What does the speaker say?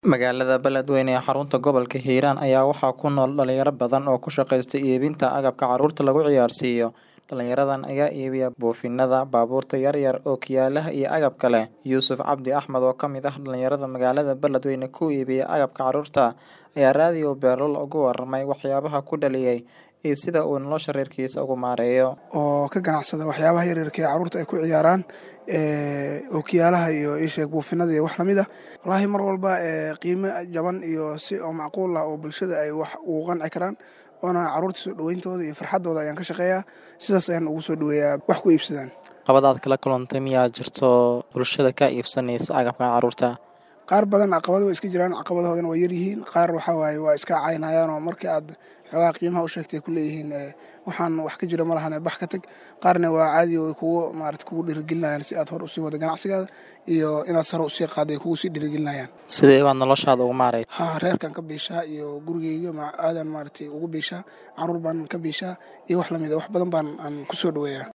Magaalada Beledweyne ee xarunta gobolka Hiiraan ayaa waxaa ku nool dhalinyaro badan oo ku shaqeysta iibinta agabka carruurta lagu ciyaarsiiyo. Dhalinyaradan ayaa iibiya buufinada, baabuurta yaryar, ookiyaalaha iyo agab kale. Yuusuf Cabdi Axmed oo ka mid ah dhalinyarada magaalada Beledweyne ku iibiya agabka carruurta ayaa raadiyo Beerlul uga warramay waxyaabaha ku dhaliyay iyo sida uu nolosha reerkiisa ugu maareeyo. oo ka ganacsada waxyaabaha yaryarka ee carruurta ay ku ciyaaraan ookiyaalaha iyo isheeg buufinada iyo wax lamid ah. Wallaahi mar walba qiimo jaban iyo si oo macquul ah oo bulshada ay wax ugu qanci karaan oona carruurta soo dhawayntooda iyo farxadooda ayaan ka shaqeeyaa. Sidaas ayaan ugu soo dhaweeyaa wax ku iibsadaan. Qabadaad kala kulantay miyaa jirto bulshada ka iibsanaysa agabka carruurta? Qaar badan caqabado way iska jiraan, caqabadahoodana way yar yihiin. Qaar waxa waaye waa iska caynayaan oo markii aad xogaa qiimaha u sheegtay ku leeyihiin waxaan wax ka jira ma lahan bax ka tag. Qaarna waa caadi oo kugu kugu dhiirigelinayaan si aad hor u sii wado ganacsigaada iyo inaad sare u sii qaaday kugu sii dhiirigelinayaan. Sidee baad noloshaada ugu maareeyay? Reerkan ka biishaa iyo gurigeyga aadan ugu biishaa, carruur baan ka biishaa iyo wax lamid ah. Wax badan baan ku soo dhaweeyaa.